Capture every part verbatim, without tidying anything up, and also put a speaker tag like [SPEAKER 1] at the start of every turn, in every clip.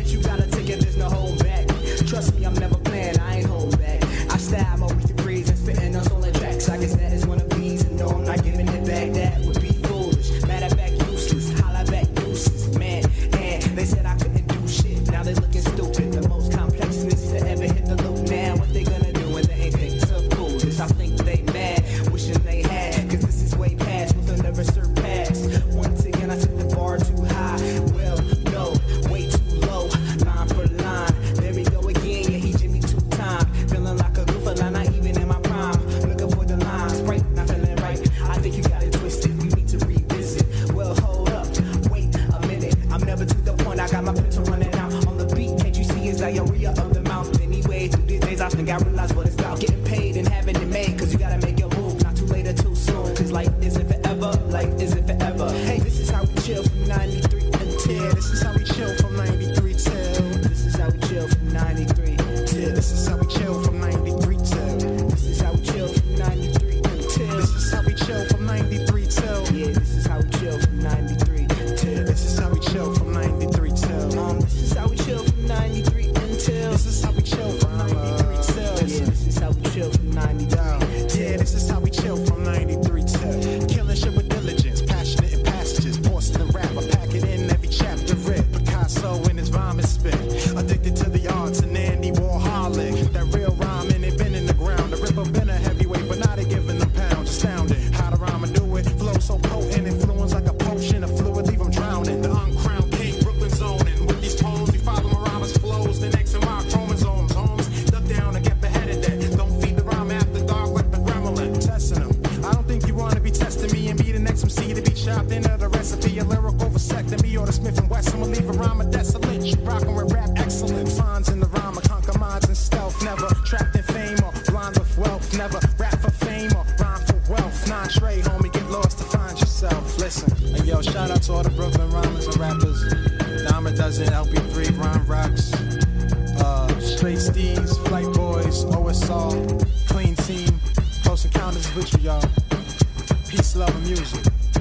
[SPEAKER 1] admit you got a ticket, there's no hold back. Trust me, I'm never playing, I ain't holding back. I style my weekly phrase and spitting on stolen tracks. I guess that is one of these, and no, I'm not giving it back. That would be foolish. Matter of fact, useless. Holla back, deuces, man. And they said I couldn't do shit. Now they looking stupid. The most complex niggas that ever hit the loop. Now what they gonna do when they ain't think so cool? This I think they mad, wishing they had. Cause this is way past what they'll never surpass. Once again, I set the bar too high. Well, no, way too low. Line for line. There we go again. Yeah, he Jimmy two time. Feeling like a goof, line, not even in my prime. Looking for the lines, right? Not feeling right. I think you got it twisted. You need to revisit. Well, hold up. Wait a minute. I'm never to the point. I got my pencil running out on the beat. Can't you see it's diarrhea of the mouth? Anyway, through these days, I think I realize what it's about. Getting paid and having it made. Cause you gotta make your move. Not too late or too soon. Cause life isn't forever. Life isn't forever. Hey, this is how we chill from ninety-three until. This is how we chill from ninety-three till. This is how we chill from ninety-three till. This is how we chill from ninety-three till. This is how we chill from ninety-three until. This is how we chill from ninety-three till. Yeah, this is how we chill from ninety-three till. This is how we chill from ninety-three till. Um, this is how we chill from ninety-three until. This is how we chill from ninety-three till. Yeah, this is how we chill from ninety-three. Yeah, this is how we chill from ninety-three till. Killing shit with diligence, passionate in passages, Boston rap, I pack it in every chapter read. Picasso in his vomit spit, addicted to the arts and Andy Warholic. That real rhyme and it been in the ground. The ripper been a heavyweight, but now they giving them pounds. Astounding how the rhyme and do it. Flow so potent, influence like a potion, a fluid leave them drowning. The uncrowned king, Brooklyn zoning. With these poems, we follow Maramas flows, then X and Y chromosomes. Homes, duck down and get beheaded that. Don't feed the rhyme after dark like the gremlin. Testing them. I don't think you wanna be testing me and be the next M C to be chopped into the recipe. A lyrical vasectomy or the Smith and Wesson will leave a rhyme desolate. You rockin' with rap excellent. Finds in the rhyme, conquer minds and stealth. Never trapped in fame or blind with wealth. Never rap for fame or rhyme for wealth. Non-trade, homie, get lost to find yourself. Listen, and yo, shout out to all the Brooklyn rhymers and rappers. Dime a dozen, L B three, Rhyme Rocks, uh, Straight Steez, Flight Boys, O S R, Clean Team, Close Encounters with you, y'all. Peace, love, and music.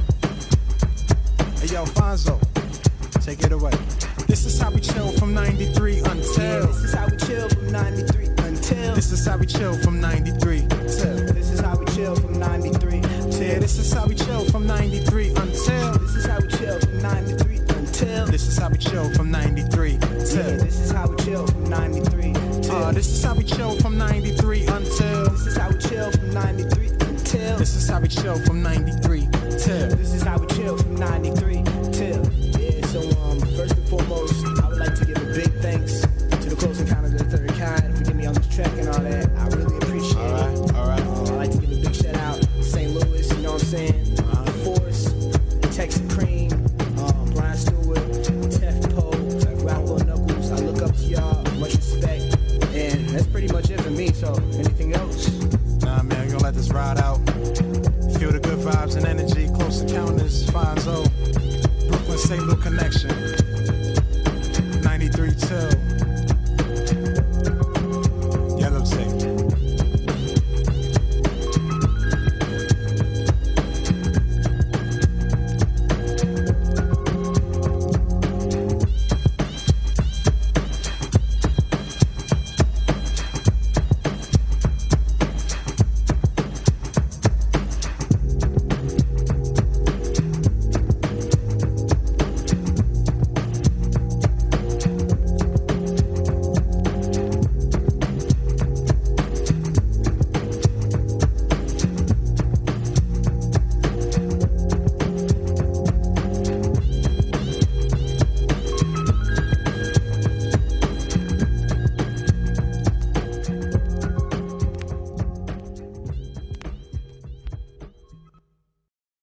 [SPEAKER 1] Hey, yo, Fonzo, take it away. This is how we chill from ninety-three until. This is how we chill from ninety-three until. This is how we chill from ninety-three till. This is how we chill from ninety-three till. This is how we chill from ninety-three until. This is how we chill from ninety-three until. This is how we chill from ninety-three till. This is how we chill from ninety-three till. Uh, this is how we chill from ninety-three until. This is how we chill from ninety-three until. This is how we chill from ninety-three till. This is how we chill from ninety-three till. Yeah, so um, first and foremost, I would like to give a big thanks to the Close Encounters of the Third Kind for getting me on this track and all that. I really appreciate all right, it. All right, all right. Um, I'd like to give a big shout out to Saint Louis, you know what I'm saying? Uh-huh. Force, Tech Supreme, um, Brian Stewart, Tef Poe, Ralph Knuckles. I look up to y'all, much respect, and that's pretty much it for me. So, anything else?
[SPEAKER 2] Nah, man, we're gonna let this ride out. Feel the good vibes and energy. Close Encounters, Fonzo, Brooklyn Saint Louis connection.